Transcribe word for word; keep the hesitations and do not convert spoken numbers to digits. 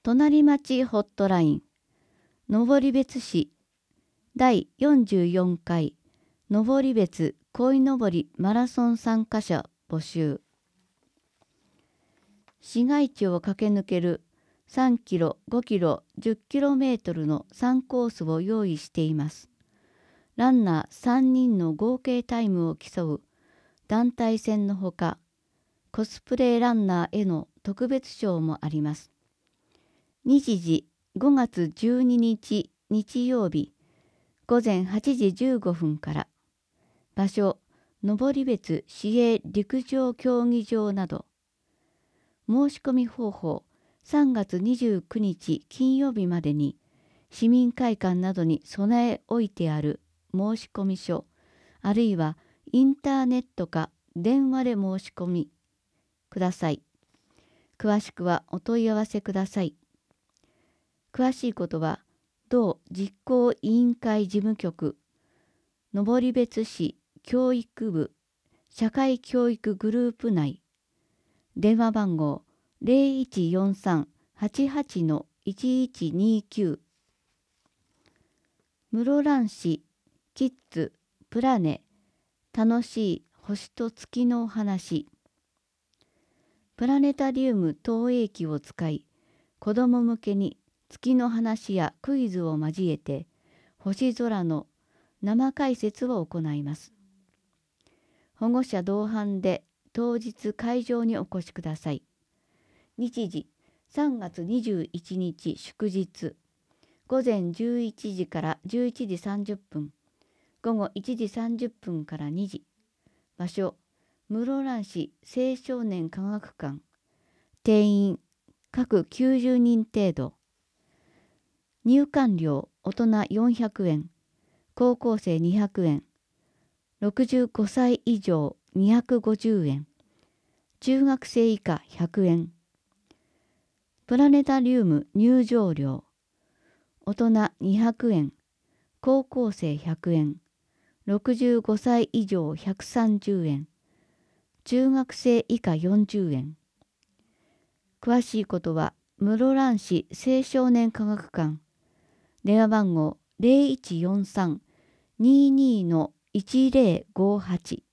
隣町ホットライン、登別市だいよんじゅうよんかい登別鯉のぼりマラソン参加者募集。市街地を駆け抜けるさんキロ、ごキロ、じゅっキロメートルのさんコースを用意しています。ランナーさんにんの合計タイムを競う団体戦のほか、コスプレランナーへの特別賞もあります。日時ごがつじゅうににち日曜日ごぜんはちじじゅうごふんから。場所、登別市営陸上競技場など。申し込み方法、さんがつにじゅうくにち金曜日までに市民会館などに備え置いてある申し込み書、あるいはインターネットか電話で申し込みください。詳しくはお問い合わせください。詳しいことは、同実行委員会事務局、登別市教育部社会教育グループ内、電話番号 ゼロいちよんさん はちはち いちいちにきゅう、室蘭市キッズプラネ楽しい星と月のお話。プラネタリウム投影機を使い、子ども向けに月の話やクイズを交えて星空の生解説を行います。保護者同伴で当日会場にお越しください。日時さんがつにじゅういちにち祝日、ごぜんじゅういちじからじゅういちじさんじゅっぷん、ごごいちじさんじゅっぷんからにじ。場所、室蘭市青少年科学館。定員各きゅうじゅうにん程度。入館料大人よんひゃくえん、高校生にひゃくえん、ろくじゅうごさい以上にひゃくごじゅうえん、中学生以下ひゃくえん。プラネタリウム入場料大人にひゃくえん、高校生ひゃくえん、ろくじゅうごさい以上ひゃくさんじゅうえん、中学生以下よんじゅうえん。詳しいことは室蘭市青少年科学館、電話番号 ゼロいちよんさん にーにー いちゼロごはち